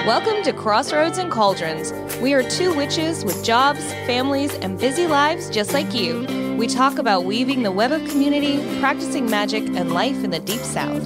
Welcome to Crossroads and Cauldrons. We are two witches with jobs, families, and busy lives just like you. We talk about weaving the web of community, practicing magic, and life in the Deep South.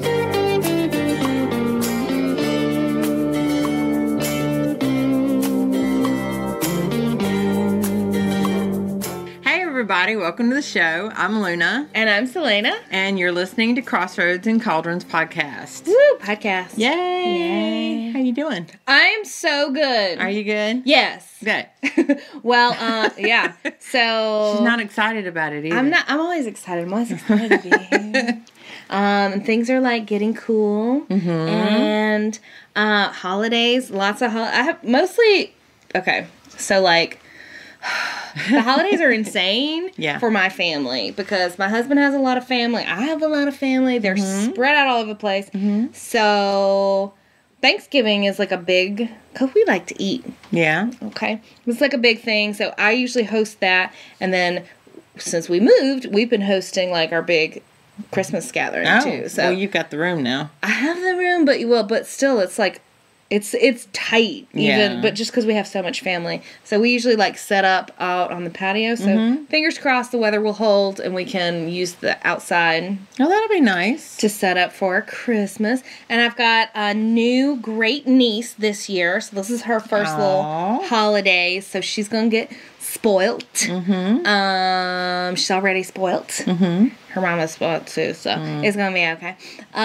Everybody, welcome to the show. I'm Luna. And I'm Selena. And you're listening to Crossroads and Cauldrons podcast. Woo! Podcast. Yay! How you doing? I'm so good. Are you good? Yes. Good. Well, yeah. So... She's not excited about it either. I'm always excited. I'm always excited to be here. And things are like getting cool. Mm-hmm. And holidays. Lots of I have mostly... Okay. So like... The holidays are insane for my family because my husband has a lot of family. I have a lot of family. They're spread out all over the place. Mm-hmm. So Thanksgiving is like a big, because we like to eat. Yeah. Okay. It's like a big thing. So I usually host that. And then since we moved, we've been hosting like our big Christmas gathering too. So well, you've got the room now. I have the room, but still it's like, It's tight, even, but just because we have so much family. So we usually, like, set up out on the patio. So fingers crossed the weather will hold and we can use the outside. Oh, that'll be nice. To set up for Christmas. And I've got a new great niece this year. So this is her first little holiday. So she's going to get spoiled. Mm-hmm. She's already spoiled. Mm-hmm. Her mama's spoiled too, so it's gonna be okay.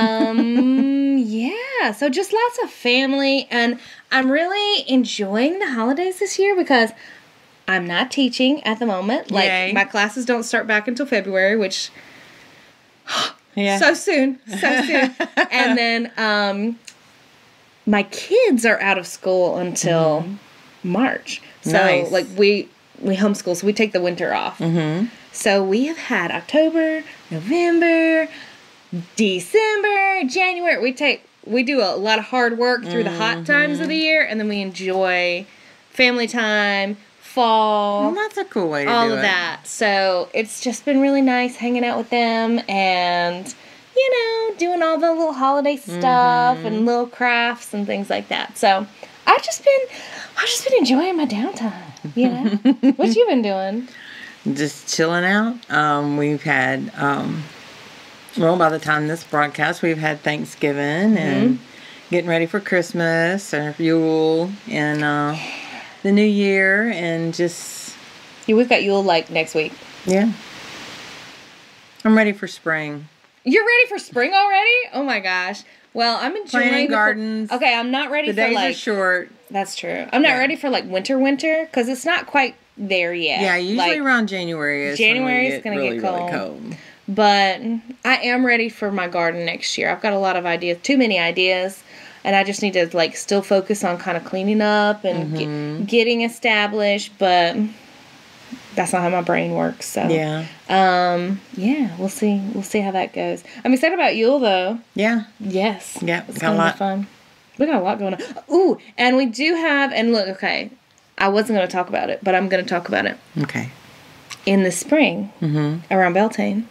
Yeah, so just lots of family, and I'm really enjoying the holidays this year because I'm not teaching at the moment. Like, Yay. My classes don't start back until February, which yeah, so soon. And then my kids are out of school until March. So nice. Like we homeschool, so we take the winter off. Mm-hmm. So we have had October, November, December, January. We do a lot of hard work through the hot times of the year, and then we enjoy family time, fall. Well, that's a cool way to do it. All of that. So it's just been really nice hanging out with them and, doing all the little holiday stuff and little crafts and things like that. So I've just been enjoying my downtime, What you been doing? Just chilling out. We've had, by the time this broadcast, we've had Thanksgiving and getting ready for Christmas and Yule and the New Year and just... Yeah, we've got Yule like next week. Yeah. I'm ready for spring. You're ready for spring already? Oh my gosh. Well, I'm enjoying planting gardens. Okay, I'm not ready the for days are short. That's true. I'm not ready for like winter because it's not quite there yet. Yeah, usually around January is going to really, get cold. really cold. But I am ready for my garden next year. I've got a lot of ideas, too many ideas, and I just need to like still focus on kind of cleaning up and getting established, but that's not how my brain works. So we'll see how that goes. I'm excited about Yule though. Yeah. Yes. Yeah. It's gonna be fun. We got a lot going on. Ooh, and we do have, and look, okay, I wasn't going to talk about it, but I'm going to talk about it. Okay. In the spring, around Beltane.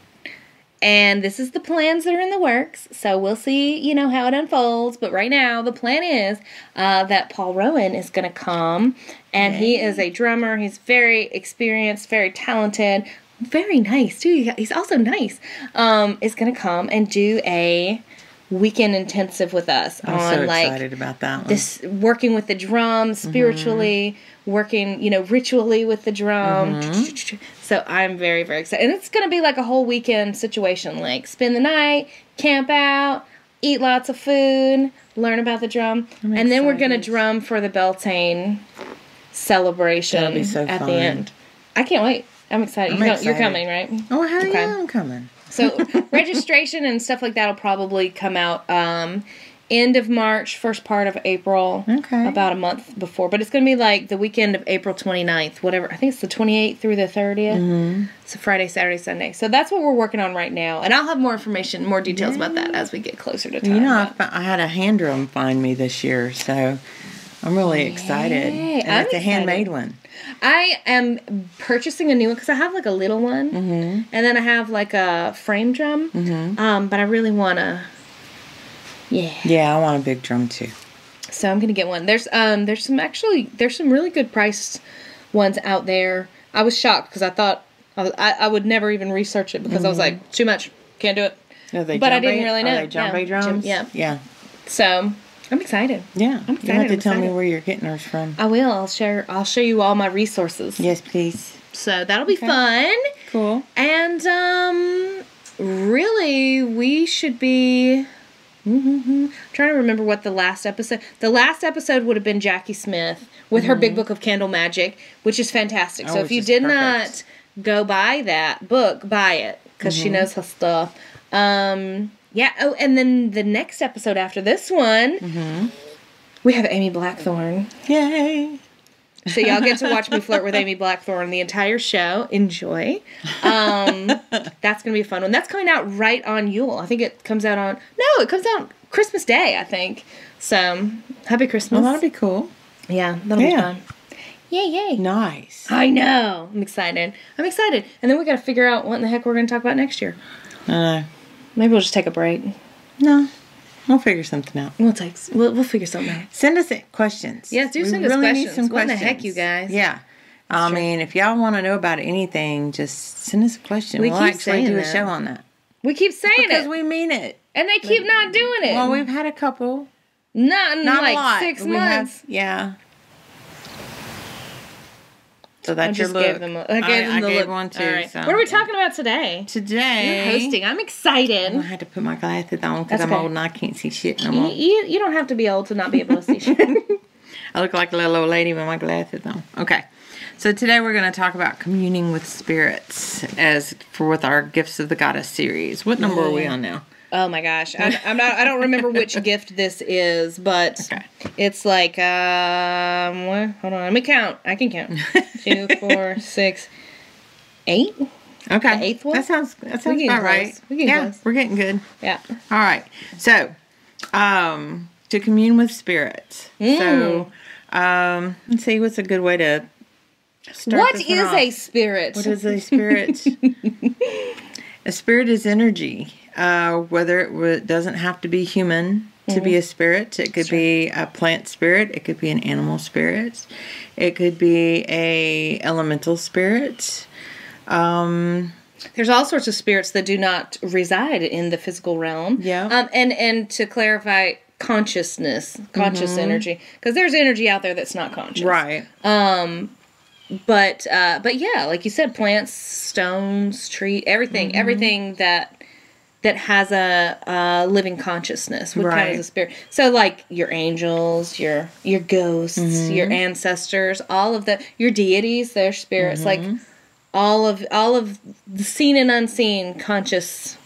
And this is the plans that are in the works, so we'll see, how it unfolds. But right now, the plan is that Paul Rowan is going to come, and he is a drummer. He's very experienced, very talented, very nice, too. He's also nice. Is going to come and do a weekend intensive with us. I'm so excited about that one. This working with the drum spiritually, working, ritually with the drum. So I'm very, very excited. And it's going to be like a whole weekend situation, like spend the night, camp out, eat lots of food, learn about the drum. And then we're going to drum for the Beltane celebration That'll be so at fun. the end. I can't wait. I'm excited. You're coming, right? Oh, hell yeah, I'm coming. So registration and stuff like that will probably come out end of March, first part of April. Okay. About a month before. But it's going to be like the weekend of April 29th, whatever. I think it's the 28th through the 30th. So Friday, Saturday, Sunday. So that's what we're working on right now. And I'll have more information, more details about that as we get closer to time. I had a hand drum find me this year, so I'm really excited. And it's a handmade one. I am purchasing a new one because I have like a little one, and then I have like a frame drum. But I really want to, Yeah, I want a big drum too. So I'm gonna get one. There's some really good priced ones out there. I was shocked because I thought I would never even research it because I was like, too much, can't do it. But I didn't really know. Are they djembe drums? Yeah. So I'm excited. Yeah. I'm excited. You have to tell me where you're getting hers from. I will. I'll show you all my resources. Yes, please. So that'll be fun. Cool. And really, we should be. I'm trying to remember what the last episode. The last episode would have been Jackie Smith with her Big Book of Candle Magic, which is fantastic. So if you did not go buy that book, buy it because she knows her stuff. Yeah. Oh, and then the next episode after this one, we have Amy Blackthorne. Yay! So y'all get to watch me flirt with Amy Blackthorne the entire show. Enjoy. That's going to be a fun one. That's coming out right on Yule. I think it comes out on... No, it comes out Christmas Day, I think. So, happy Christmas. Well, that'll be cool. Yeah, that'll be fun. Yay. Nice. I know. I'm excited. And then we got to figure out what in the heck we're going to talk about next year. Maybe we'll just take a break. No. We'll figure something out. We'll figure something out. Send us questions. Yes, send us questions. Need some questions. What in the heck, you guys? Yeah. I mean, if y'all want to know about anything, just send us a question. We'll actually do a show on that. We keep saying it. Because we mean it. And they keep not doing it. Well, we've had a couple. Not like a lot. 6 months. Yeah. So that's your look. look. I gave them the look. One too. Right. So. What are we talking about today? Today. You're hosting. I'm excited. I had to put my glasses on because I'm old and I can't see shit no more. You don't have to be old to not be able to see shit. I look like a little old lady with my glasses on. Okay. So today we're going to talk about communing with spirits with our Gifts of the Goddess series. What number are we on now? Oh my gosh, I don't remember which gift this is, but it's like hold on, let me count. I can count. 2, 4, 6, 8. Okay, the 8th one. That sounds about right. We're getting good. Yeah. All right. So, to commune with spirits. So, let's see. What's a good way to start? What is a spirit? What is a spirit? A spirit is energy. Whether it doesn't have to be human to be a spirit. It could be a plant spirit. It could be an animal spirit. It could be a elemental spirit. There's all sorts of spirits that do not reside in the physical realm. Yeah. And to clarify, conscious energy, because there's energy out there that's not conscious. Right. But yeah, like you said, plants, stones, tree, everything that has a living consciousness would count as a spirit. So like your angels, your ghosts, your ancestors, all of your deities, their spirits, like all of the seen and unseen conscious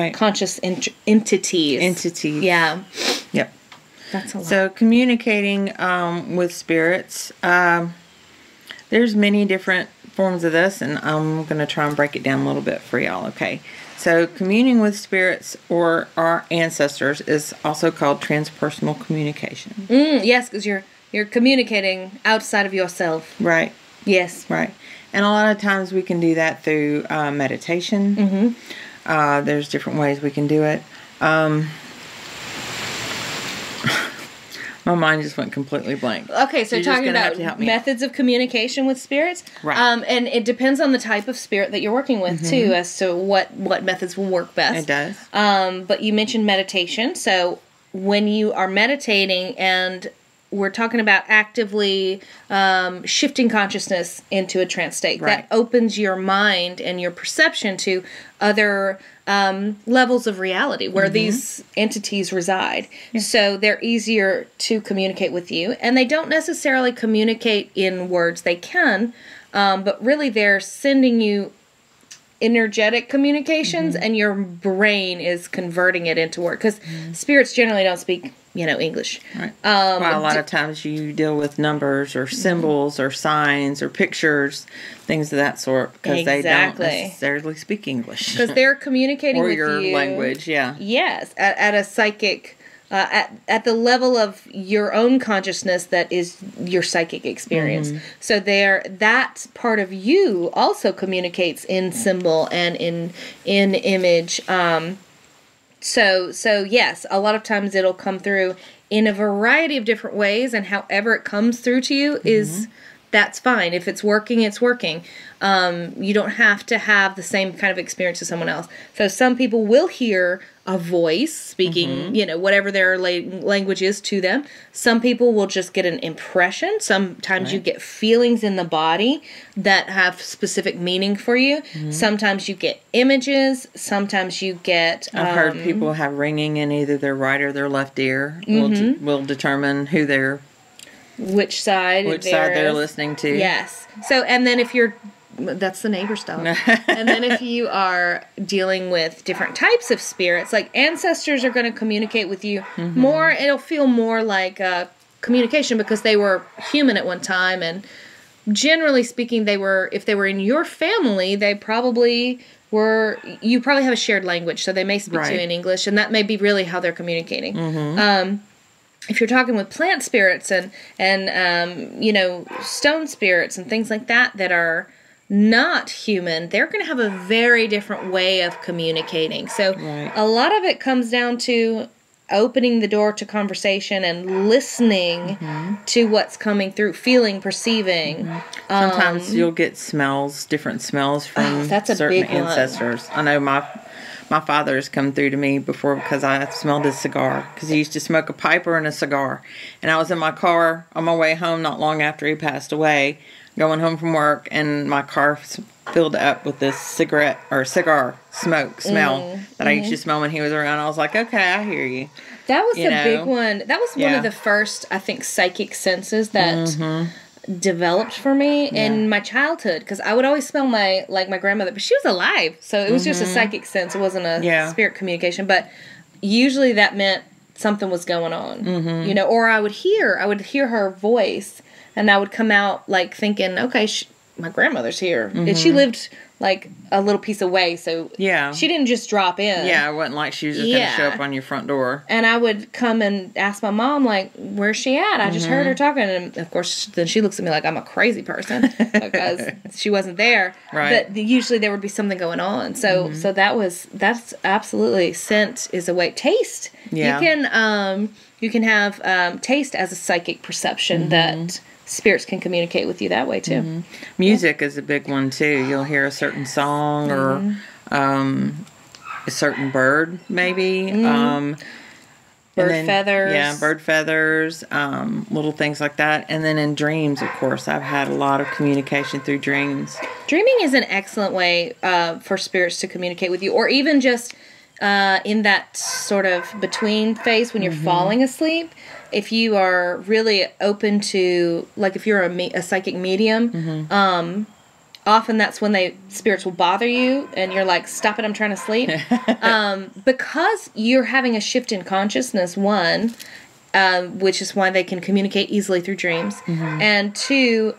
entities. Yeah. Yep. That's a lot. So communicating with spirits, there's many different forms of this, and I'm going to try and break it down a little bit for y'all, okay? So communing with spirits or our ancestors is also called transpersonal communication. Yes, because you're communicating outside of yourself. Right. Yes. Right. And a lot of times we can do that through meditation. There's different ways we can do it. My mind just went completely blank. Okay, so you're talking about methods of communication with spirits. Right. And it depends on the type of spirit that you're working with, too, as to what methods will work best. It does. But you mentioned meditation. So when you are meditating, and we're talking about actively shifting consciousness into a trance state, that opens your mind and your perception to other levels of reality where these entities reside. Yeah. So they're easier to communicate with you, and they don't necessarily communicate in words. They can, but really they're sending you energetic communications, and your brain is converting it into words, because spirits generally don't speak English. Right. Well, a lot of times you deal with numbers or symbols or signs or pictures, things of that sort, because they don't necessarily speak English. Because they're communicating with your you. language, yeah. Yes, at a psychic, at the level of your own consciousness that is your psychic experience. So that part of you also communicates in symbol and in image. So yes, a lot of times it'll come through in a variety of different ways, and however it comes through to you is that's fine. If it's working, it's working. You don't have to have the same kind of experience as someone else. So some people will hear a voice speaking, whatever their language is to them. Some people will just get an impression. Sometimes you get feelings in the body that have specific meaning for you. Sometimes you get images. Sometimes you get... I've heard people have ringing in either their right or their left ear. Will determine who they're... Which side they're listening to. Yes. So, and then if you're... That's the neighbor's dog. And then if you are dealing with different types of spirits, like ancestors are going to communicate with you more. It'll feel more like communication because they were human at one time. And generally speaking, if they were in your family, they probably were... You probably have a shared language, so they may speak to you in English. And that may be really how they're communicating. If you're talking with plant spirits and stone spirits and things like that are not human, they're going to have a very different way of communicating. So a lot of it comes down to opening the door to conversation and listening to what's coming through, feeling, perceiving. Sometimes you'll get different smells from certain ancestors. I know my father's come through to me before because I smelled his cigar. Because he used to smoke a piper and a cigar. And I was in my car on my way home not long after he passed away, going home from work, and my car filled up with this cigar smoke smell that I used to smell when he was around. I was like, okay, I hear you. That was a big one. That was one of the first, I think, psychic senses that... developed for me in my childhood, because I would always smell my grandmother, but she was alive, so it was just a psychic sense. It wasn't a spirit communication, but usually that meant something was going on, or I would hear her voice, and I would come out like thinking, okay, my grandmother's here, and she lived like a little piece away, so she didn't just drop in. Yeah, it wasn't like she was just going to show up on your front door. And I would come and ask my mom, like, where's she at? I just heard her talking. And, of course, then she looks at me like I'm a crazy person because she wasn't there. Right. But usually there would be something going on. So that's absolutely, scent is a way. Taste. Yeah. You can have taste as a psychic perception that... spirits can communicate with you that way too. Music is a big one too. You'll hear a certain song or a certain bird, maybe. Bird feathers. Yeah, bird feathers, little things like that. And then in dreams, of course, I've had a lot of communication through dreams. Dreaming is an excellent way for spirits to communicate with you, or even just in that sort of between phase when you're falling asleep. If you are really open to, like if you're a psychic medium, often that's when spirits will bother you and you're like, stop it, I'm trying to sleep. Because you're having a shift in consciousness, one, which is why they can communicate easily through dreams, and two,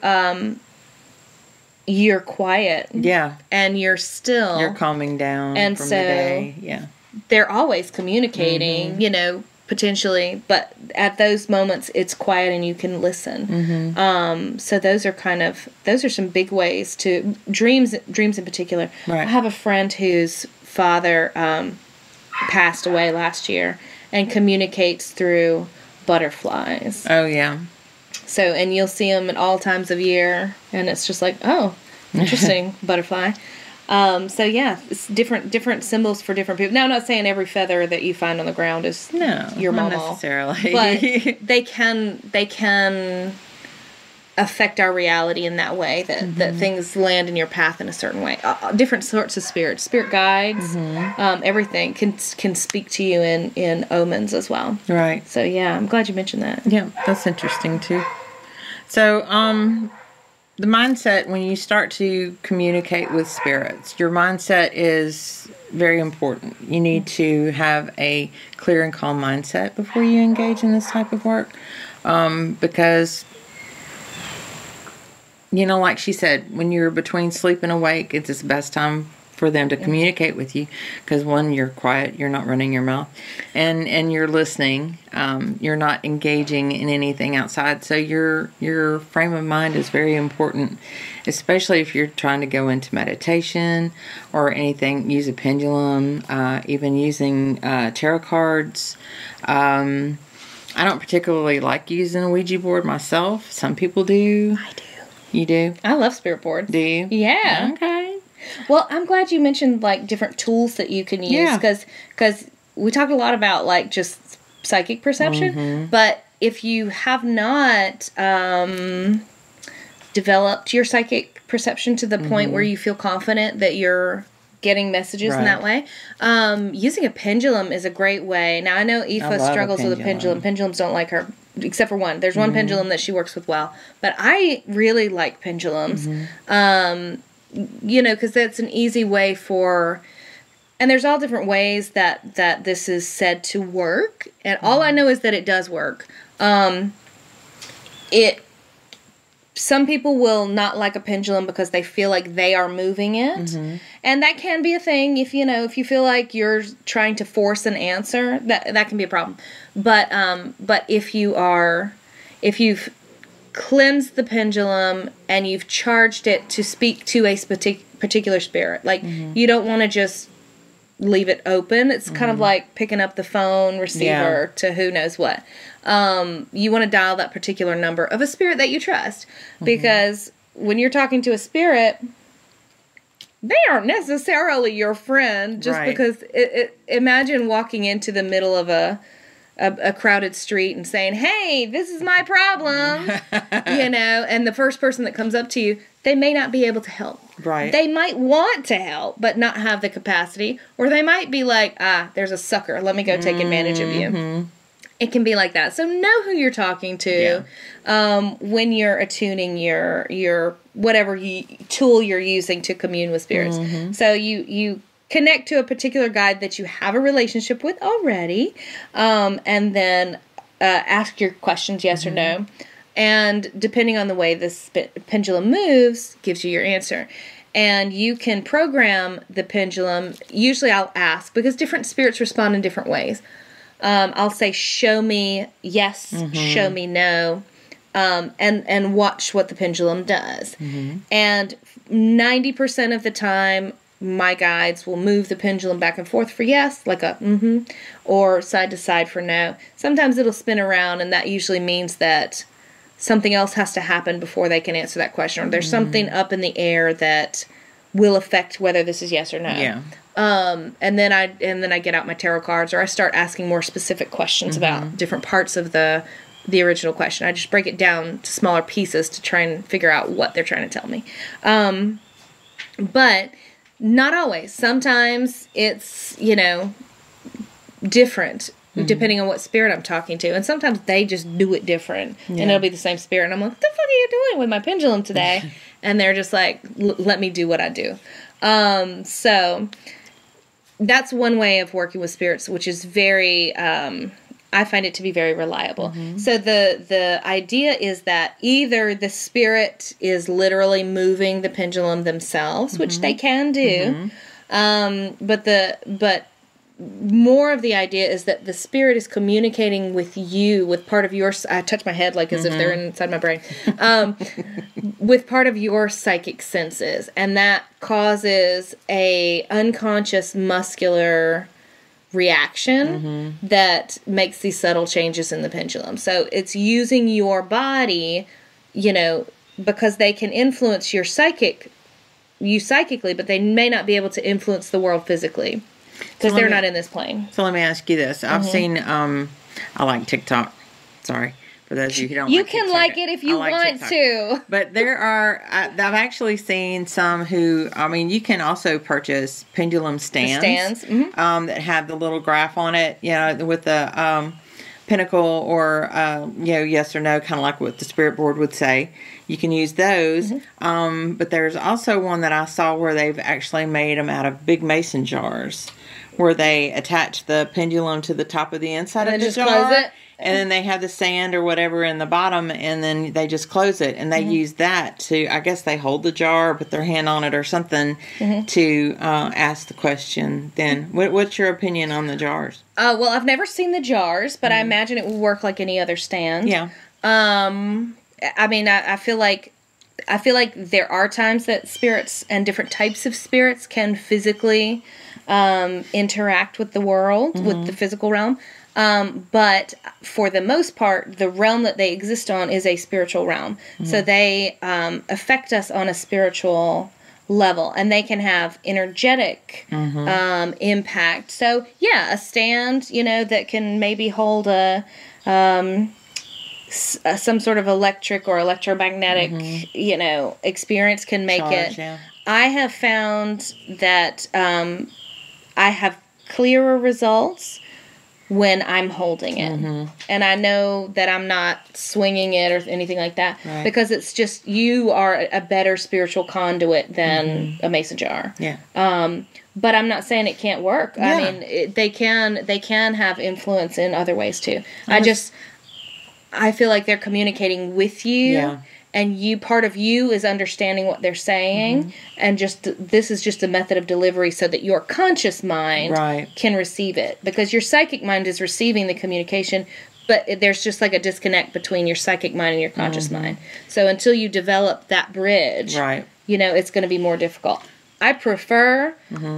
you're quiet. Yeah. And you're still. You're calming down and from so the day. Yeah. They're always communicating, potentially, but at those moments it's quiet and you can listen. So those are some big ways to dreams in particular. Right. I have a friend whose father passed away last year and communicates through butterflies. Oh yeah. So, and you'll see them at all times of year, and it's just like, oh, interesting, butterfly. So yeah, it's different symbols for different people. Now, I'm not saying every feather that you find on the ground is your mama. Not necessarily. But they can affect our reality in that way, that things land in your path in a certain way. Different sorts of spirits, spirit guides, everything can speak to you in omens as well. Right. So yeah, I'm glad you mentioned that. Yeah, that's interesting too. So, the mindset, when you start to communicate with spirits, your mindset is very important. You need to have a clear and calm mindset before you engage in this type of work. Because, like she said, when you're between sleep and awake, it's the best time for them to communicate with you, because one, you're quiet, you're not running your mouth, and you're listening. You're not engaging in anything outside, so your frame of mind is very important, especially if you're trying to go into meditation or anything. Use a pendulum, even using tarot cards. I don't particularly like using a Ouija board myself. Some people do. I do. You do? I love spirit boards. Do you? Yeah. Okay. Well, I'm glad you mentioned like different tools that you can use because we talked a lot about like just psychic perception, but if you have not developed your psychic perception to the point where you feel confident that you're getting messages in that way, using a pendulum is a great way. Now I know Aoife struggles with a pendulum. Pendulums don't like her, except for one. There's one pendulum that she works with well, but I really like pendulums. You know, because that's an easy way for, and there's all different ways that this is said to work, and all I know is that it does work. Some people will not like a pendulum because they feel like they are moving it. And that can be a thing if you feel like you're trying to force an answer, that can be a problem. But if you've cleansed the pendulum and you've charged it to speak to a particular spirit, like you don't want to just leave it open. It's kind of like picking up the phone receiver to who knows what. You want to dial that particular number of a spirit that you trust, because when you're talking to a spirit, they aren't necessarily your friend just because imagine walking into the middle of a crowded street and saying, "Hey, this is my problem," and the first person that comes up to you, they may not be able to help. Right. They might want to help, but not have the capacity, or they might be like, "There's a sucker. Let me go take advantage of you." It can be like that. So know who you're talking to when you're attuning your whatever tool you're using to commune with spirits. So you connect to a particular guide that you have a relationship with already, and then ask your questions yes or no. And depending on the way this pendulum moves, gives you your answer. And you can program the pendulum. Usually I'll ask, because different spirits respond in different ways. I'll say, show me yes, show me no, and watch what the pendulum does. And 90% of the time, my guides will move the pendulum back and forth for yes, like a or side to side for no. Sometimes it'll spin around, and that usually means that something else has to happen before they can answer that question, or there's something up in the air that will affect whether this is yes or no. Yeah. And then I get out my tarot cards, or I start asking more specific questions about different parts of the original question. I just break it down to smaller pieces to try and figure out what they're trying to tell me. But not always. Sometimes it's, different depending on what spirit I'm talking to. And sometimes they just do it different. And it'll be the same spirit. And I'm like, what the fuck are you doing with my pendulum today? And they're just like, let me do what I do. So that's one way of working with spirits, which is very, I find it to be very reliable. So the idea is that either the spirit is literally moving the pendulum themselves, which they can do, but more of the idea is that the spirit is communicating with you, with part of your, I touch my head like as if they're inside my brain, with part of your psychic senses. And that causes a unconscious muscular reaction that makes these subtle changes in the pendulum. So it's using your body, because they can influence you psychically, but they may not be able to influence the world physically. Because they're not in this plane. So let me ask you this. I've seen, I like TikTok. Sorry. For those of you who don't You can like it if you want to. But there are, I've actually seen some who, you can also purchase pendulum stands. That have the little graph on it, with the pinnacle or, yes or no, kind of like what the spirit board would say. You can use those. But there's also one that I saw where they've actually made them out of big mason jars, where they attach the pendulum to the top of the inside of the jar. Close it. And then they have the sand or whatever in the bottom, and then they just close it. And they use that to, I guess they hold the jar, put their hand on it or something to ask the question. Then, what's your opinion on the jars? Well, I've never seen the jars, but I imagine it would work like any other stand. Yeah. I feel like there are times that spirits and different types of spirits can physically interact with the world, with the physical realm. But for the most part, the realm that they exist on is a spiritual realm. So they affect us on a spiritual level, and they can have energetic impact. So yeah, a stand, you know, that can maybe hold a some sort of electric or electromagnetic, you know, experience can make it. Yeah. I have found that I have clearer results when I'm holding it. And I know that I'm not swinging it or anything like that, because it's just, you are a better spiritual conduit than a mason jar. Yeah. But I'm not saying it can't work. Yeah. I mean, they can have influence in other ways too. I feel like they're communicating with you. Yeah. And part of you is understanding what they're saying, and this is just a method of delivery so that your conscious mind can receive it, because your psychic mind is receiving the communication, but there's just like a disconnect between your psychic mind and your conscious mind. So until you develop that bridge, you know, it's going to be more difficult. I prefer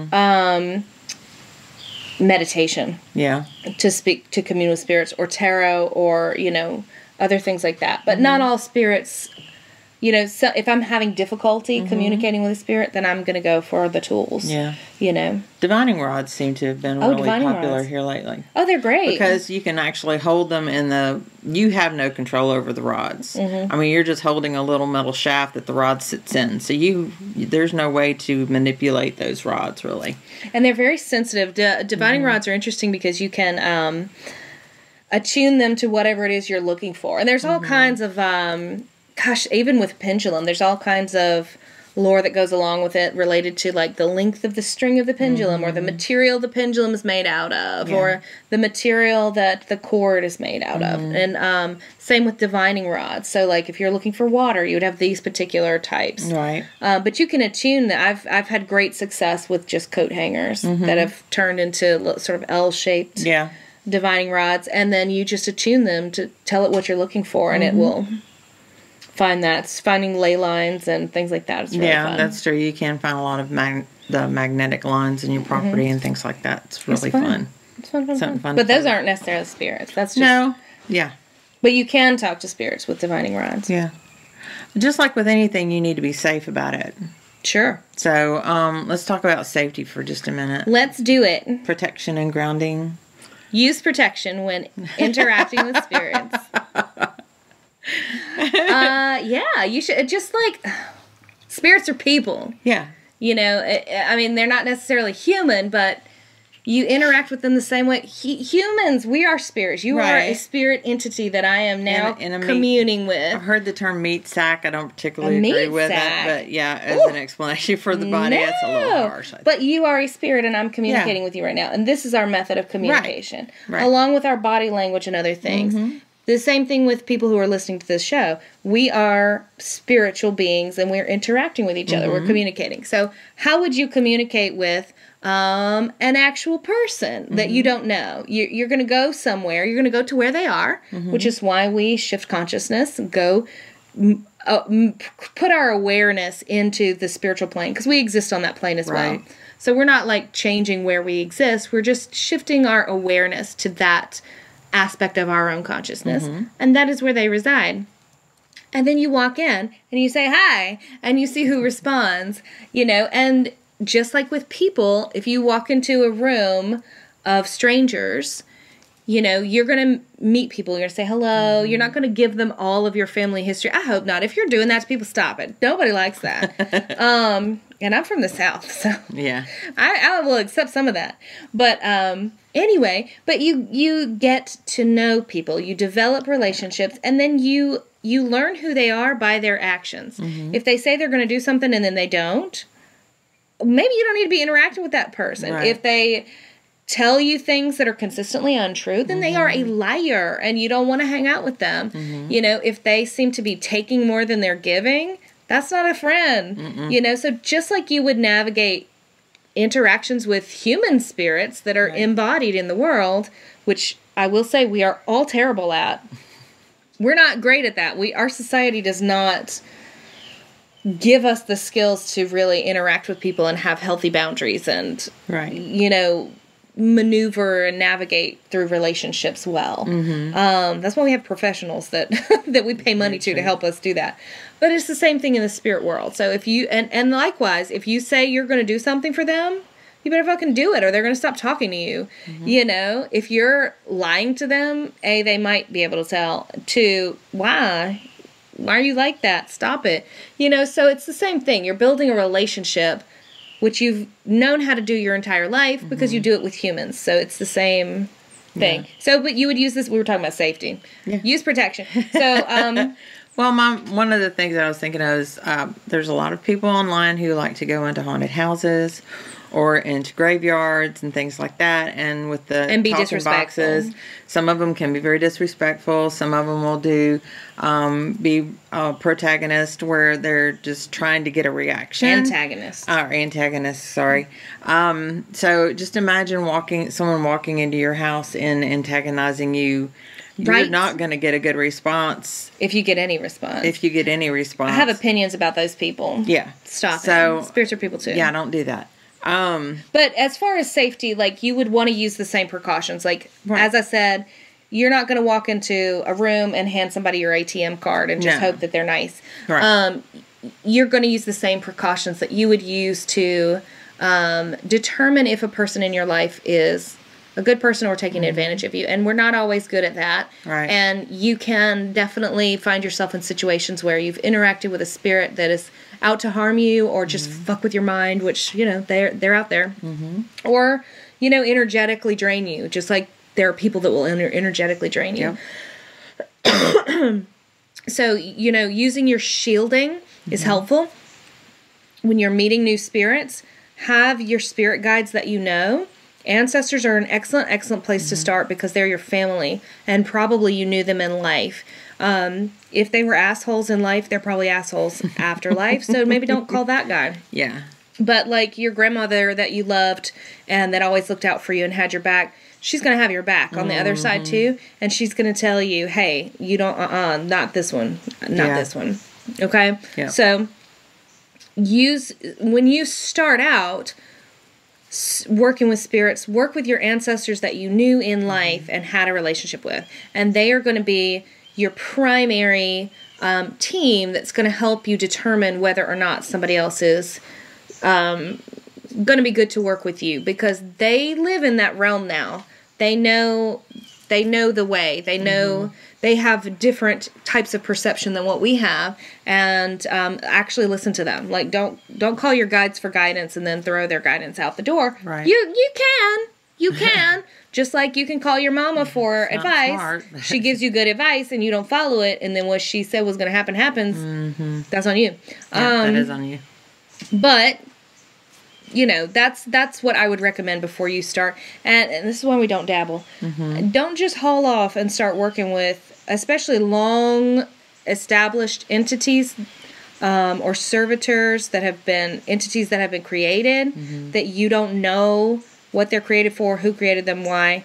meditation, to commune with spirits, or tarot, or, you know, other things like that. But not all spirits, you know, so if I'm having difficulty communicating with a spirit, then I'm going to go for the tools. Yeah. You know. Divining rods seem to have been really popular here lately. Oh, they're great. Because you can actually hold them you have no control over the rods. I mean, you're just holding a little metal shaft that the rod sits in. So there's no way to manipulate those rods, really. And they're very sensitive. Divining rods are interesting because you can attune them to whatever it is you're looking for. And there's all kinds of, even with pendulum, there's all kinds of lore that goes along with it related to, like, the length of the string of the pendulum, or the material the pendulum is made out of, or the material that the cord is made out of. And same with divining rods. So, like, if you're looking for water, you would have these particular types. Right. But you can attune that. I've had great success with just coat hangers that have turned into sort of L-shaped divining rods, and then you just attune them to tell it what you're looking for, and it will find that. It's finding ley lines and things like that. It's really fun. That's true. You can find a lot of the magnetic lines in your property and things like that. It's really fun. It's fun. But those aren't necessarily spirits. That's just... No. Yeah. But you can talk to spirits with divining rods. Yeah. Just like with anything, you need to be safe about it. Sure. So let's talk about safety for just a minute. Let's do it. Protection and grounding. Use protection when interacting with spirits. You should. Just like, spirits are people. Yeah. You know, I mean, they're not necessarily human, but you interact with them the same way. Humans, we are spirits. You are a spirit entity that I am now communing with. I've heard the term meat sack. I don't particularly agree with it, but yeah, as an explanation for the body, it's a little harsh. But you are a spirit, and I'm communicating with you right now, and this is our method of communication, along with our body language and other things. The same thing with people who are listening to this show. We are spiritual beings, and we're interacting with each other. We're communicating. So how would you communicate with an actual person that you don't know? You're going to go somewhere. You're going to go to where they are, which is why we shift consciousness, go put our awareness into the spiritual plane, because we exist on that plane as well. So we're not, like, changing where we exist. We're just shifting our awareness to that aspect of our own consciousness, and that is where they reside. And then you walk in and you say hi, and you see who responds, you know. And just like with people, if you walk into a room of strangers, you know, you're going to meet people. You're going to say hello. You're not going to give them all of your family history. I hope not. If you're doing that to people, stop it. Nobody likes that. And I'm from the South, so yeah, I will accept some of that. But anyway, but you get to know people. You develop relationships, and then you learn who they are by their actions. If they say they're going to do something and then they don't, maybe you don't need to be interacting with that person. If they tell you things that are consistently untrue, then they are a liar, and you don't want to hang out with them. You know, if they seem to be taking more than they're giving, that's not a friend. You know, so just like you would navigate interactions with human spirits that are embodied in the world, which I will say we are all terrible at. We're not great at that. Our society does not give us the skills to really interact with people and have healthy boundaries and, you know, maneuver and navigate through relationships well. That's why we have professionals that that we pay money to help us do that. But it's the same thing in the spirit world. So if you, and likewise, if you say you're going to do something for them, you better fucking do it or they're going to stop talking to you. You know, if you're lying to them, A, they might be able to tell. 2, why are you like that? Stop it. You know, so it's the same thing. You're building a relationship which you've known how to do your entire life because you do it with humans. So it's the same thing. So, but you would use this, we were talking about safety. Use protection. So, well, one of the things that I was thinking of is there's a lot of people online who like to go into haunted houses or into graveyards and things like that. And with the and be talking disrespectful. boxes, some of them can be very disrespectful. Some of them will be protagonist where they're just trying to get a reaction. Antagonist, sorry. So just imagine someone walking into your house and antagonizing you. You're not going to get a good response. If you get any response. I have opinions about those people. Yeah. Stop it. Spirits are people too. Yeah, don't do that. But as far as safety, like, you would want to use the same precautions. Like, as I said, you're not going to walk into a room and hand somebody your ATM card and just hope that they're nice. Right. You're going to use the same precautions that you would use to determine if a person in your life is a good person or taking advantage of you. And we're not always good at that. Right. And you can definitely find yourself in situations where you've interacted with a spirit that is out to harm you or just fuck with your mind, which, you know, they're out there. Or, you know, energetically drain you, just like there are people that will energetically drain you. So, you know, using your shielding is helpful. When you're meeting new spirits, have your spirit guides that you know. Ancestors are an excellent place to start because they're your family, and probably you knew them in life. If they were assholes in life, they're probably assholes after life, so maybe don't call that guy. Yeah. But, like, your grandmother that you loved and that always looked out for you and had your back, she's going to have your back on the other side, too, and she's going to tell you, hey, you don't, not this one, this one, okay? Yeah. So, when you start out working with spirits, work with your ancestors that you knew in life and had a relationship with. And they are going to be your primary team that's going to help you determine whether or not somebody else is going to be good to work with you, because they live in that realm now. They know the way. They know they have different types of perception than what we have, and actually listen to them. Like, don't call your guides for guidance and then throw their guidance out the door. Right. You can. Just like you can call your mama for advice. Smart. She gives you good advice and you don't follow it, and then what she said was going to happen happens. That's on you. That is on you. But, you know, that's what I would recommend before you start. And this is why we don't dabble. Don't just haul off and start working with, especially long established entities or servitors that have been entities that have been created that you don't know what they're created for, who created them, why.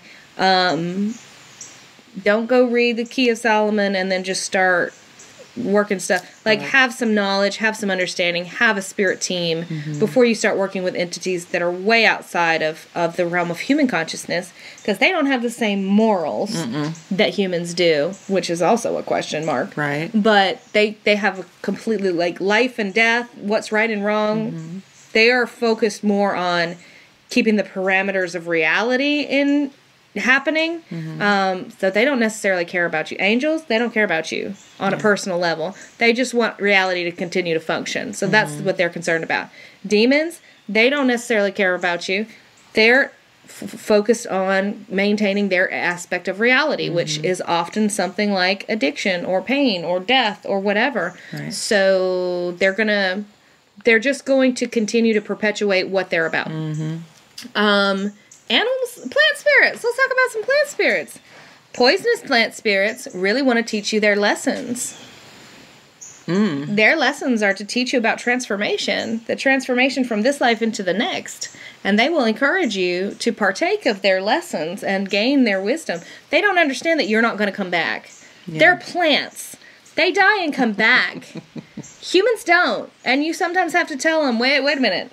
Don't go read the Key of Solomon and then just start working stuff. Like, have some knowledge, have some understanding, have a spirit team before you start working with entities that are way outside of the realm of human consciousness, because they don't have the same morals that humans do, which is also a question mark. Right. But they have a completely, like, life and death, what's right and wrong. They are focused more on keeping the parameters of reality in happening. So they don't necessarily care about you. Angels, they don't care about you on a personal level. They just want reality to continue to function. So that's what they're concerned about. Demons, they don't necessarily care about you. They're focused on maintaining their aspect of reality, which is often something like addiction or pain or death or whatever. Right. So they're just going to continue to perpetuate what they're about. Animals, plant spirits. Let's talk about some plant spirits. Poisonous plant spirits really want to teach you their lessons. Their lessons are to teach you about transformation, the transformation from this life into the next. And they will encourage you to partake of their lessons and gain their wisdom. They don't understand that you're not going to come back. They're plants. They die and come back. Humans don't. And you sometimes have to tell them, wait a minute.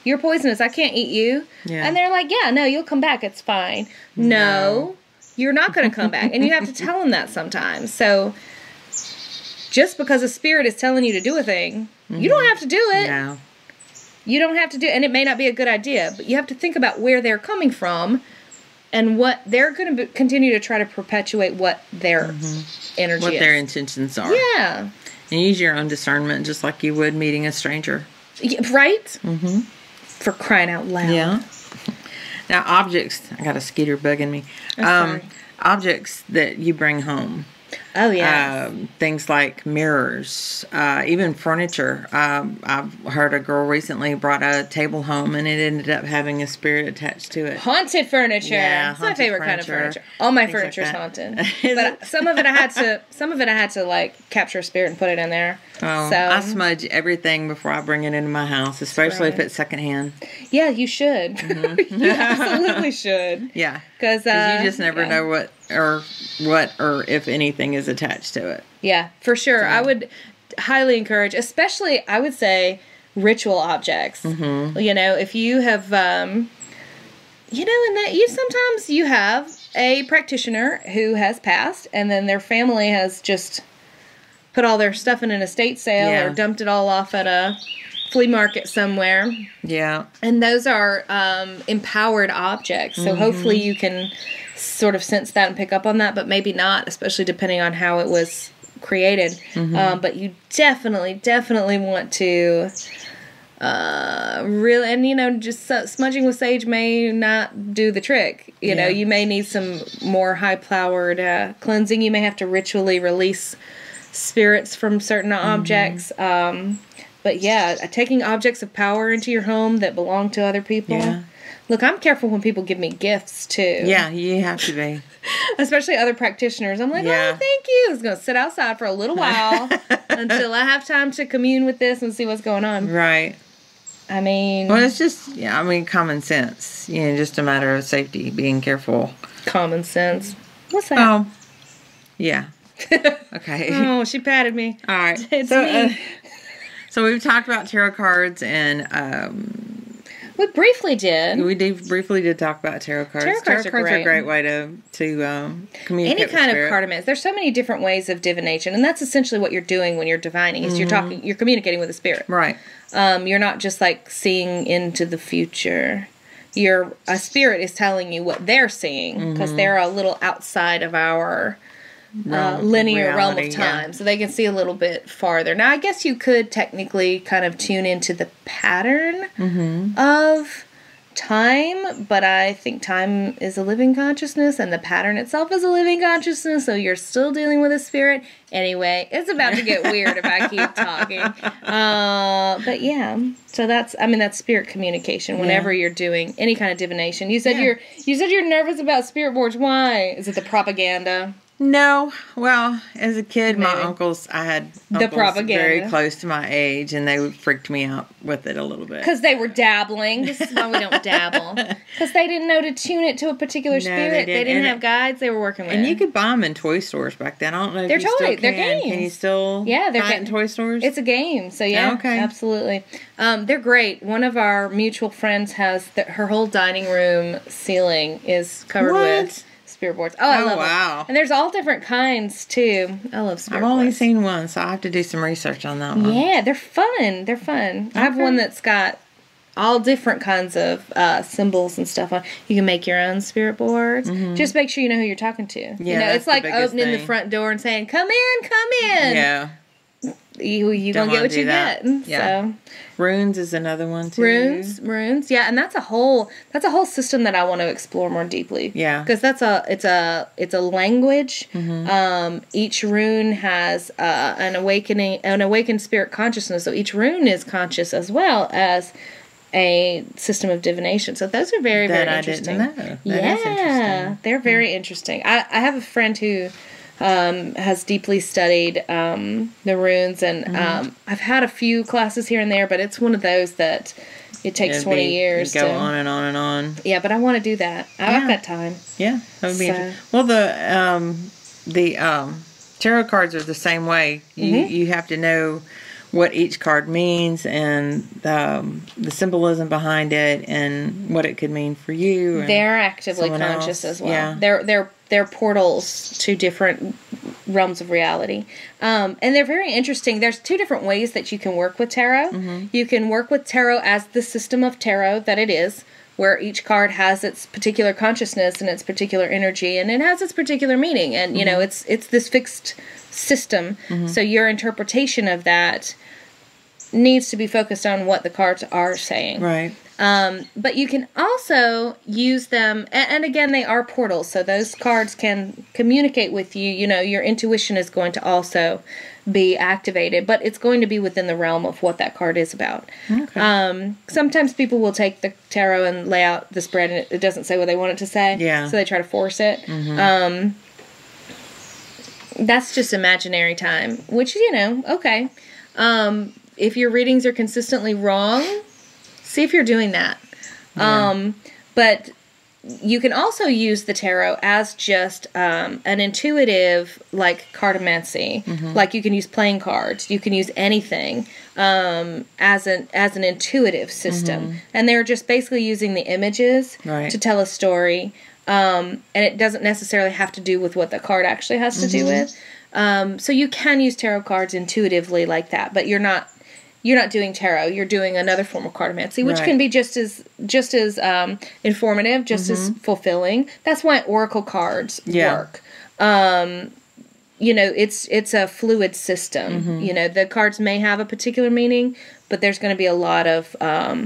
you're poisonous. I can't eat you. Yeah. And they're like, yeah, no, you'll come back. It's fine. No, you're not going to come back. And you have to tell them that sometimes. So just because a spirit is telling you to do a thing, you don't have to do it. No. You don't have to do it. And it may not be a good idea, but you have to think about where they're coming from and what they're going to continue to try to perpetuate what their energy What is. their intentions are. Yeah. And use your own discernment just like you would meeting a stranger. Yeah, right? Mm-hmm. For crying out loud. Yeah. Now, objects. I got a skeeter bugging me. Sorry. Objects that you bring home. Oh, yeah. Things like mirrors, even furniture. I've heard a girl recently brought a table home and it ended up having a spirit attached to it. Haunted furniture. Yeah, It's my haunted favorite kind of furniture. furniture. All my Things like furniture's that. haunted. Is But some of it I had to like capture a spirit and put it in there. Oh, So I smudge everything before I bring it into my house, especially if right. it's secondhand. yeah, you should. You absolutely should. Yeah, Because you just never know what or if anything is attached to it. Yeah, for sure. I would highly encourage, especially I would say ritual objects. Mm-hmm. You know, if you have, and that sometimes you have a practitioner who has passed, and then their family has just put all their stuff in an estate sale or dumped it all off at a flea market somewhere. Yeah, And those are empowered objects. So hopefully you can sort of sense that and pick up on that, but maybe not, especially depending on how it was created. But you definitely want to really, and just smudging with sage may not do the trick. You know, you may need some more high-powered cleansing. You may have to ritually release spirits from certain objects. But yeah, taking objects of power into your home that belong to other people. Yeah. Look, I'm careful when people give me gifts too. Yeah, you have to be. Especially other practitioners. I'm like, Yeah. oh, thank you. It's going to sit outside for a little while until I have time to commune with this and see what's going on. Right. I mean, Well, it's just, common sense. Just a matter of safety, being careful. common sense. What's that? Oh, yeah. Okay. Oh, she patted me. All right. It's so, me. So we've talked about tarot cards, and We briefly did. we briefly did talk about tarot cards. Tarot cards are are a great. great way to communicate Any with kind of spirit. cardaments. There's so many different ways of divination, and that's essentially what you're doing when you're divining. Is you're communicating with a spirit. Right. You're not just like seeing into the future. A spirit is telling you what they're seeing because they're a little outside of our linear realm of time, so they can see a little bit farther. Now, I guess you could technically kind of tune into the pattern of time, but I think time is a living consciousness, and the pattern itself is a living consciousness, so you're still dealing with a spirit. Anyway, it's about to get weird if I keep talking. But yeah, so that's spirit communication whenever you're doing any kind of divination. You said you're nervous about spirit boards. Why? Is it the propaganda? No. Well, as a kid, Maybe. I had The uncles propaganda. very close to my age, and they freaked me out with it a little bit. Because they were dabbling. This is why we don't dabble. Because they didn't know to tune it to a particular spirit. They didn't And have guides they were working with. And you could buy them in toy stores back then. I don't know if They're you still totally- can. they're Can you games. still they're buy it in toy stores? It's a game, so yeah, Okay. absolutely. They're great. One of our mutual friends has her whole dining room ceiling is covered with spirit boards. Oh, I love wow. them. And there's all different kinds too. I love spirit I've only boards. seen one, so I have to do some research on that one. Yeah, they're fun. They're fun. I have one that's got all different kinds of symbols and stuff on. You can make your own spirit boards. Just make sure you know who you're talking to. Yeah, it's that's the like biggest opening the thing. front door and saying, "Come in, come in." Yeah. You Don't gonna get wanna what do you that. get. Yeah. So Runes is another one too. runes, yeah, and that's a whole system that I want to explore more deeply. Yeah. because it's a language. Each rune has an awakened spirit consciousness. So each rune is conscious as well as a system of divination. So those are very, That very I interesting. didn't know. That yeah, is interesting. they're very interesting. I have a friend who has deeply studied the runes, and I've had a few classes here and there, but it's one of those that it takes It'd 20 be- years you go to on and on and on. Yeah, but I want to do that. I've Yeah. got time. Yeah, that would be So- interesting. Well, the tarot cards are the same way. You have to know what each card means and the symbolism behind it and what it could mean for you. And they're actively conscious as well. Yeah. They're portals to different realms of reality. And they're very interesting. There's 2 different ways that you can work with tarot. Mm-hmm. You can work with tarot as the system of tarot that it is, where each card has its particular consciousness and its particular energy, and it has its particular meaning. And, you know, it's this fixed system. Mm-hmm. So your interpretation of that needs to be focused on what the cards are saying. Right. But you can also use them, and again, they are portals, so those cards can communicate with you. You know, your intuition is going to also be activated, but it's going to be within the realm of what that card is about. Okay. Sometimes people will take the tarot and lay out the spread, and it doesn't say what they want it to say. Yeah. So they try to force it. Mm-hmm. That's just imaginary time, which, you know, okay. If your readings are consistently wrong, see if you're doing that. Yeah. But you can also use the tarot as just an intuitive, like, cartomancy. Mm-hmm. Like, you can use playing cards. You can use anything as an intuitive system. Mm-hmm. And they're just basically using the images to tell a story. And it doesn't necessarily have to do with what the card actually has to do with. So you can use tarot cards intuitively like that, but you're not doing tarot. You're doing another form of cartomancy, which can be just as informative, just as fulfilling. That's why oracle cards work. You know, it's a fluid system. Mm-hmm. You know, the cards may have a particular meaning, but there's going to be a lot of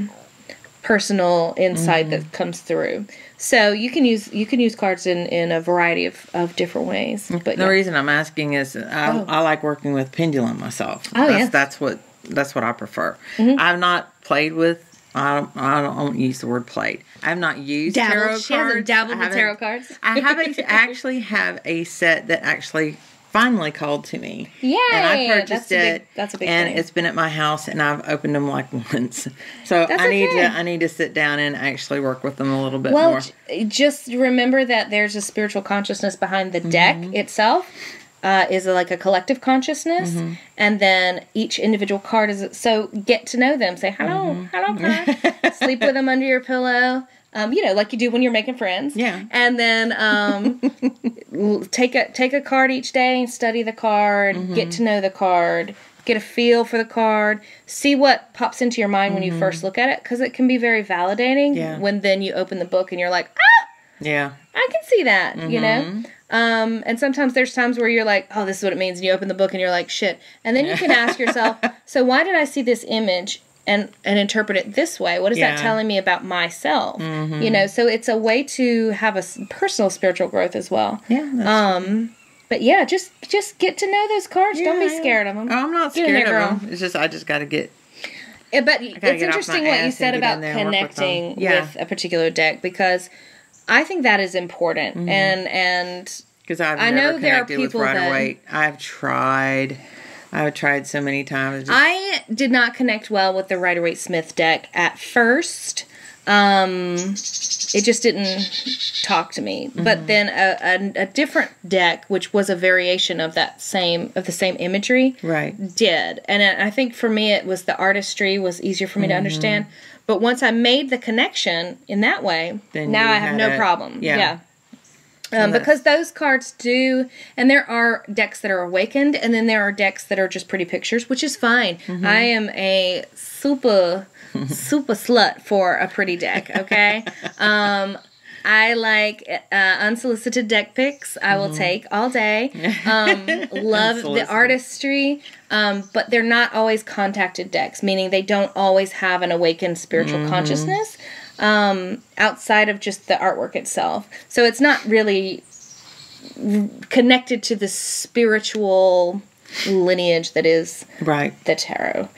personal insight that comes through. So you can use cards in a variety of different ways. But the reason I'm asking is I like working with pendulum myself. That's what I prefer. Mm-hmm. I've not played with. I don't use the word played. I have not used tarot cards. She hasn't dabbled with tarot cards. I actually have a set that actually finally called to me. Yay! And I purchased it. That's a big and thing. It's been at my house, and I've opened them like once. So I need to sit down and actually work with them a little bit more. Well, just remember that there's a spiritual consciousness behind the deck itself. Is like a collective consciousness, and then each individual card is so get to know them. Say hello card. Sleep with them under your pillow. You know, like you do when you're making friends. Yeah. And then take a card each day and study the card. Get to know the card. Get a feel for the card. See what pops into your mind when you first look at it, because it can be very validating. Yeah. When then you open the book and you're like, ah. Yeah. I can see that. You know. And sometimes there's times where you're like, oh, this is what it means. And you open the book and you're like, shit. And then you can ask yourself, so why did I see this image and interpret it this way? What is that telling me about myself? You know, so it's a way to have a personal spiritual growth as well. Yeah. But yeah, just get to know those cards. Don't be scared of them. Oh, I'm not scared of them. It's just, I just got to get. But it's interesting what you said about connecting with a particular deck, because I think that is important, and because I know there are people with Rider-Waite. I've tried so many times. I did not connect well with the Rider-Waite Smith deck at first. It just didn't talk to me. But then a different deck, which was a variation of the same imagery, did. And I think for me, it was the artistry was easier for me to understand. But once I made the connection in that way, then now I have no problem. Yeah. Because those cards do, and there are decks that are awakened, and then there are decks that are just pretty pictures, which is fine. I am a super slut for a pretty deck, okay? I like unsolicited deck pics. I will take all day. Love the artistry, but they're not always contacted decks, meaning they don't always have an awakened spiritual consciousness outside of just the artwork itself. So it's not really connected to the spiritual lineage that is the tarot.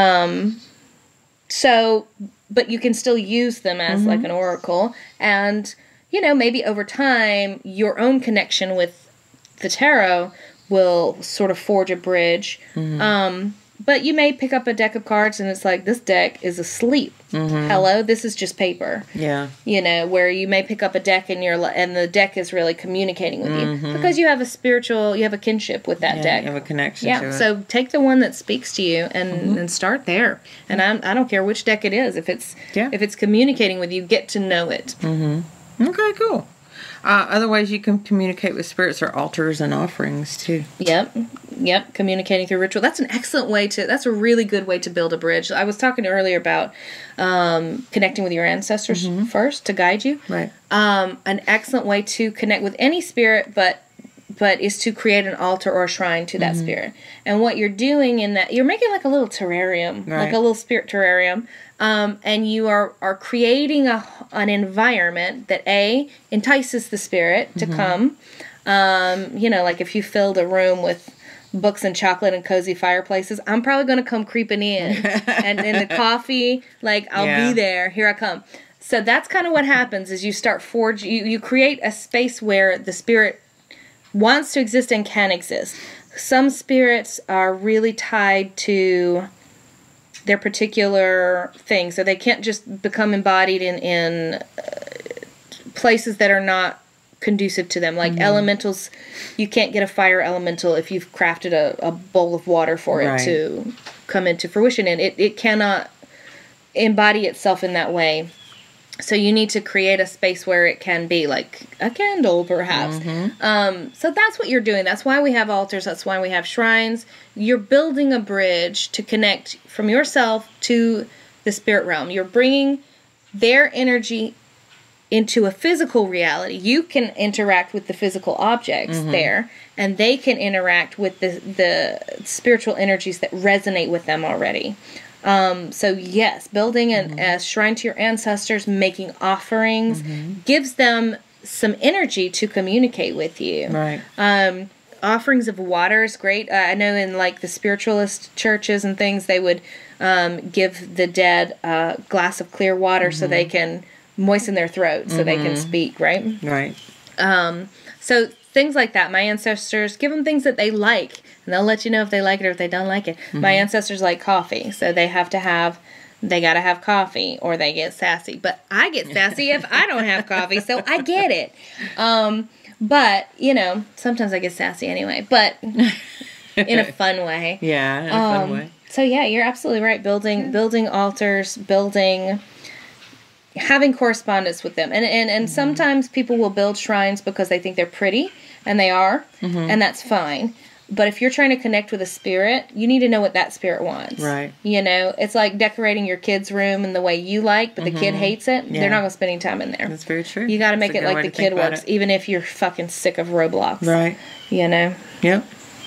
But you can still use them as like an oracle, and you know, maybe over time your own connection with the tarot will sort of forge a bridge. But you may pick up a deck of cards and it's like, this deck is asleep. Hello, this is just paper. Yeah. You know, where you may pick up a deck and the deck is really communicating with you because you have a kinship with that deck. You have a connection to it. So take the one that speaks to you and start there. And I don't care which deck it is. If it's communicating with you, get to know it. Okay, cool. Other ways you can communicate with spirits are altars and offerings too. Yep. Communicating through ritual. That's that's a really good way to build a bridge. I was talking earlier about connecting with your ancestors first to guide you. Right. An excellent way to connect with any spirit, but is to create an altar or a shrine to that spirit. And what you're doing in that, you're making like a little terrarium, like a little spirit terrarium. And you are creating an environment that entices the spirit to come. Like if you filled a room with books and chocolate and cozy fireplaces, I'm probably going to come creeping in. And in the coffee, like I'll be there. Here I come. So that's kind of what happens is you start you create a space where the spirit wants to exist and can exist. Some spirits are really tied to their particular thing, so they can't just become embodied in places that are not conducive to them. Like elementals, you can't get a fire elemental if you've crafted a bowl of water for it to come into fruition, and it cannot embody itself in that way. So you need to create a space where it can be like a candle, perhaps. So that's what you're doing. That's why we have altars. That's why we have shrines. You're building a bridge to connect from yourself to the spirit realm. You're bringing their energy into a physical reality. You can interact with the physical objects there, and they can interact with the spiritual energies that resonate with them already. So yes, building a shrine to your ancestors, making offerings, gives them some energy to communicate with you. Right. Offerings of water is great. I know in like the spiritualist churches and things, they would give the dead a glass of clear water so they can moisten their throat so they can speak, right? Right. So things like that. My ancestors, give them things that they like, and they'll let you know if they like it or if they don't like it. My ancestors like coffee, so they gotta have coffee or they get sassy. But I get sassy if I don't have coffee, so I get it. But, sometimes I get sassy anyway, but in a fun way. Yeah, in a fun way. So yeah, you're absolutely right. Building altars, having correspondence with them. And sometimes people will build shrines because they think they're pretty, and they are, and that's fine. But if you're trying to connect with a spirit, you need to know what that spirit wants. Right. It's like decorating your kid's room in the way you like, but the kid hates it. Yeah. They're not going to spend any time in there. That's very true. You got to make it like the kid works, even if you're fucking sick of Roblox. Right. Yep.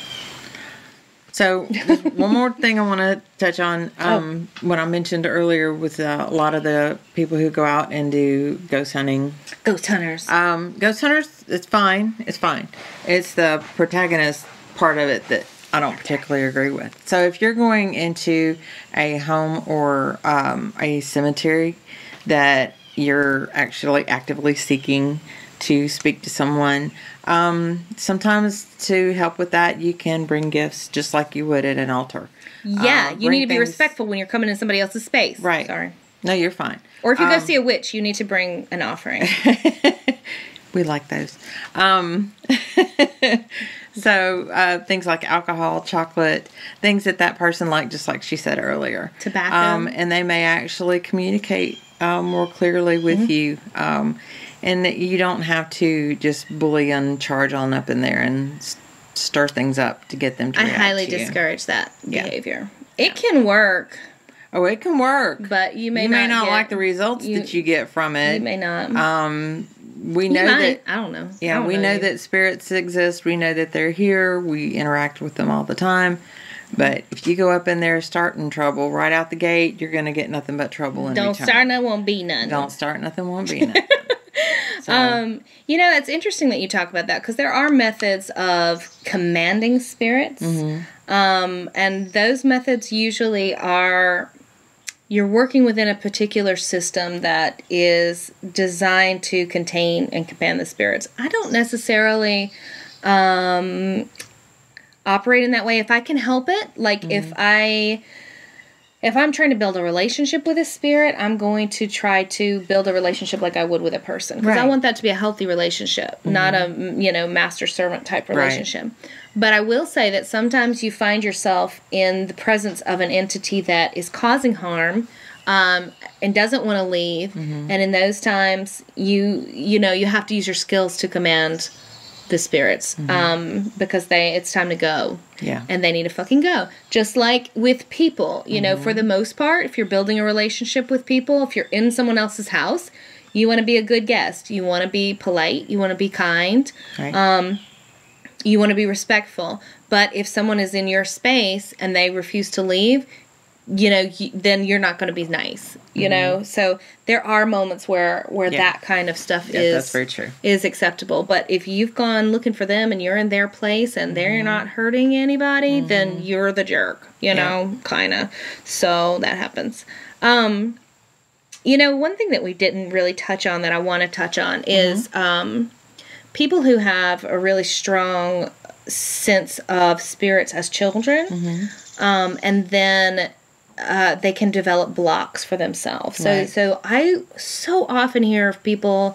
So, there's one more thing I want to touch on. What I mentioned earlier with a lot of the people who go out and do ghost hunting. Ghost hunters. Ghost hunters, it's fine. It's fine. It's the protagonist part of it that I don't particularly agree with. So, if you're going into a home or a cemetery that you're actually actively seeking to speak to someone, sometimes to help with that, you can bring gifts just like you would at an altar. Yeah, you need to be respectful when you're coming in somebody else's space. Right. Sorry. No, you're fine. Or if you go see a witch, you need to bring an offering. We like those. So things like alcohol, chocolate, things that person liked, just like she said earlier. Tobacco. And they may actually communicate more clearly with you. And that you don't have to just bully and charge on up in there and stir things up to get them to react. I highly discourage that behavior. It can work. Oh, it can work. But you may not like the results that you get from it. You may not. We know that... I don't know. Yeah, we know that spirits exist. We know that they're here. We interact with them all the time. But if you go up in there starting trouble right out the gate, you're going to get nothing but trouble in return. Don't start, nothing won't be none. Don't start, nothing won't be none. So. It's interesting that you talk about that because there are methods of commanding spirits. And those methods usually are, you're working within a particular system that is designed to contain and command the spirits. I don't necessarily operate in that way if I can help it. Like if I'm trying to build a relationship with a spirit, I'm going to try to build a relationship like I would with a person. Because I want that to be a healthy relationship, not a, master-servant type relationship. Right. But I will say that sometimes you find yourself in the presence of an entity that is causing harm and doesn't want to leave. And in those times, you have to use your skills to command the spirits because it's time to go. Yeah. And they need to fucking go. Just like with people, for the most part, if you're building a relationship with people, if you're in someone else's house, you want to be a good guest. You want to be polite. You want to be kind. Right. You want to be respectful. But if someone is in your space and they refuse to leave, then you're not going to be nice, So there are moments where that kind of stuff that's very true. Is acceptable. But if you've gone looking for them and you're in their place and they're not hurting anybody, then you're the jerk, kind of. So that happens. One thing that we didn't really touch on that I want to touch on is people who have a really strong sense of spirits as children, and then they can develop blocks for themselves. Right. So I so often hear of people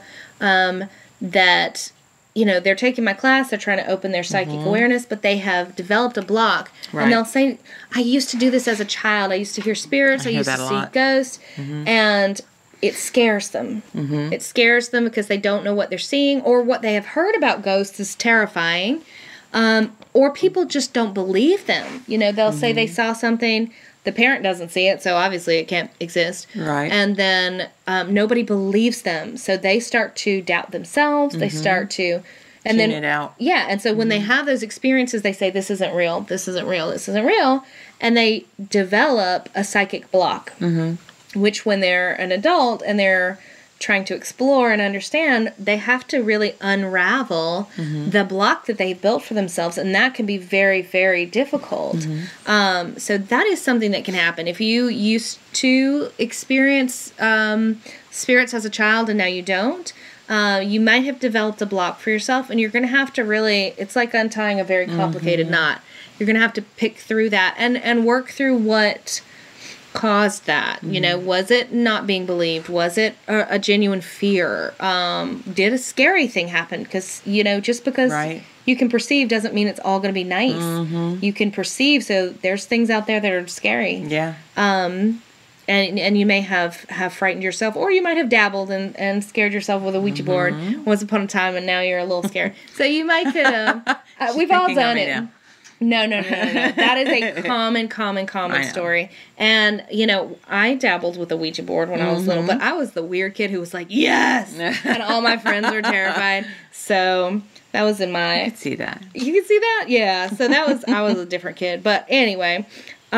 that, they're taking my class, they're trying to open their psychic awareness, but they have developed a block. Right. And they'll say, I used to do this as a child. I used to hear spirits. I used to see ghosts. And it scares them. It scares them because they don't know what they're seeing, or what they have heard about ghosts is terrifying. Or people just don't believe them. They'll say they saw something. The parent doesn't see it, so obviously it can't exist. Right. And then nobody believes them, so they start to doubt themselves. They start to... And tune then, it out. Yeah, and so when they have those experiences, they say, this isn't real, this isn't real, this isn't real. And they develop a psychic block, which when they're an adult and they're trying to explore and understand, they have to really unravel the block that they've built for themselves, and that can be very, very difficult. So that is something that can happen. If you used to experience spirits as a child and now you don't, you might have developed a block for yourself, and you're going to have to really, it's like untying a very complicated knot. You're going to have to pick through that and work through what caused that. Was it not being believed? Was it a genuine fear? Did a scary thing happen? Because just because you can perceive doesn't mean it's all going to be nice. You can perceive, so there's things out there that are scary. And you may have frightened yourself, or you might have dabbled and scared yourself with a Ouija board once upon a time, and now you're a little scared. So you might could have. We've all done it. Now. No. That is a common story. And, I dabbled with a Ouija board when I was little, but I was the weird kid who was like, yes! And all my friends were terrified. So that was in my... I could see that. You can see that? Yeah. So I was a different kid. But anyway,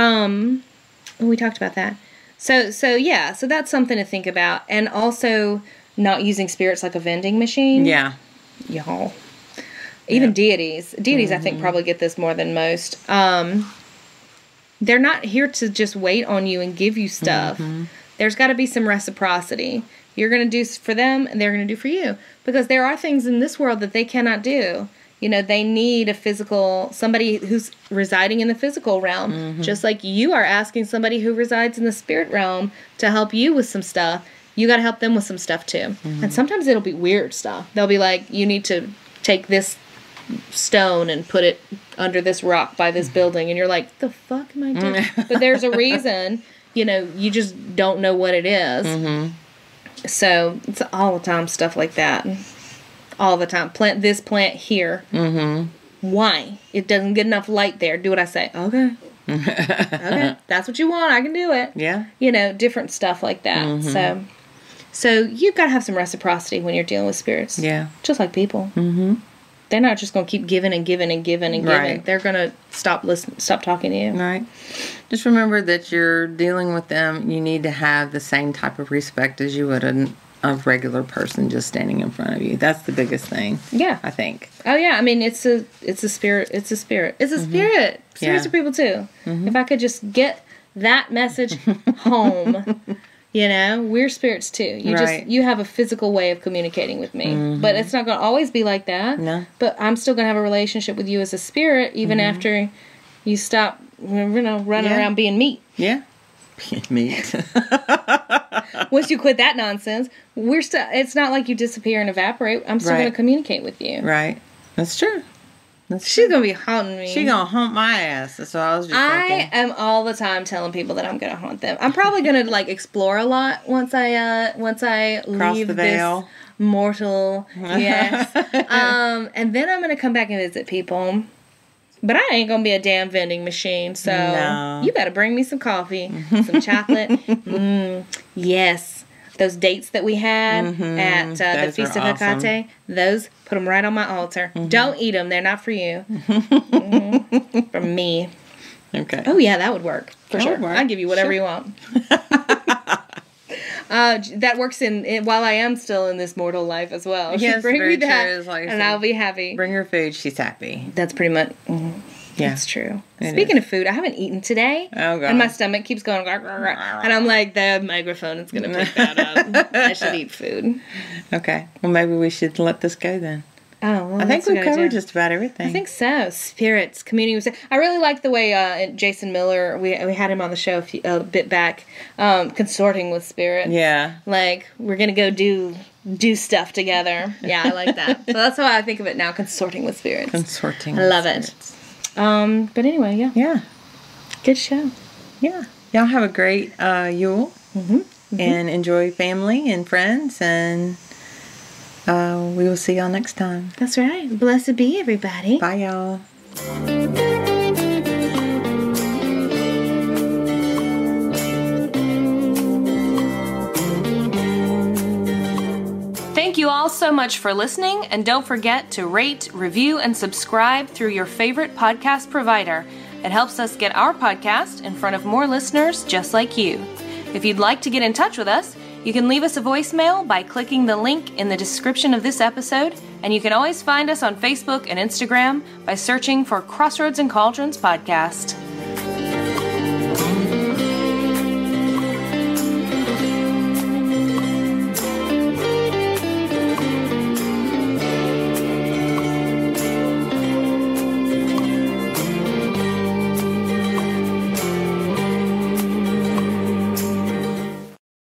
we talked about that. So that's something to think about. And also not using spirits like a vending machine. Yeah. Y'all. Even deities, I think, probably get this more than most. They're not here to just wait on you and give you stuff. There's got to be some reciprocity. You're going to do for them, and they're going to do for you. Because there are things in this world that they cannot do. They need somebody who's residing in the physical realm. Just like you are asking somebody who resides in the spirit realm to help you with some stuff. You got to help them with some stuff, too. And sometimes it'll be weird stuff. They'll be like, you need to take this stone and put it under this rock by this building, and you're like, the fuck am I doing? But there's a reason, you just don't know what it is. So it's all the time stuff like that. All the time. Plant this, plant here. Why? It doesn't get enough light there. Do what I say. Okay. Okay. That's what you want. I can do it. Yeah. Different stuff like that. So you've got to have some reciprocity when you're dealing with spirits. Yeah. Just like people. They're not just going to keep giving and giving and giving and giving. Right. They're going to stop talking to you. Right. Just remember that you're dealing with them. You need to have the same type of respect as you would a regular person just standing in front of you. That's the biggest thing. Yeah. I think. Oh, yeah. I mean, it's a spirit. It's a spirit. It's a spirit. Spirits are people, too. If I could just get that message home You know, we're spirits too. You have a physical way of communicating with me, but it's not going to always be like that. No. But I'm still going to have a relationship with you as a spirit, even after you stop, running around being meat. Yeah. Being meat. Once you quit that nonsense, it's not like you disappear and evaporate. I'm still going to communicate with you. Right. That's true. She's going to be haunting me. She's going to haunt my ass. That's what I was just thinking. I am all the time telling people that I'm going to haunt them. I'm probably going to like explore a lot once I leave this mortal. Yes. And then I'm going to come back and visit people. But I ain't going to be a damn vending machine. So you better bring me some coffee, some chocolate. Yes. Those dates that we had at the Feast of Hecate, those, put them right on my altar. Don't eat them. They're not for you. For me. Okay. Oh, yeah, that would work. For sure. Work. I'll give you whatever you want. That works while I am still in this mortal life as well. Yes, bring me that, like and I'll be happy. Bring her food. She's happy. That's pretty much... Yeah. That's true. Speaking of food, I haven't eaten today. Oh, God. And my stomach keeps going, and I'm like, the microphone is going to pick that up. I should eat food. Okay. Well, maybe we should let this go then. Oh, well, I think we've covered just about everything. I think so. Spirits, community. I really like the way Jason Miller, we had him on the show a bit back, consorting with spirit. Yeah. Like, we're going to go do stuff together. Yeah, I like that. So that's how I think of it now, consorting with spirits. Consorting. I love it. But anyway, yeah. Yeah. Good show. Yeah. Y'all have a great Yule. And enjoy family and friends. And we will see y'all next time. That's right. Blessed be, everybody. Bye, y'all. Thank you all so much for listening, and don't forget to rate, review, and subscribe through your favorite podcast provider. It helps us get our podcast in front of more listeners just like you. If you'd like to get in touch with us, you can leave us a voicemail by clicking the link in the description of this episode, and you can always find us on Facebook and Instagram by searching for Crossroads and Cauldrons Podcast.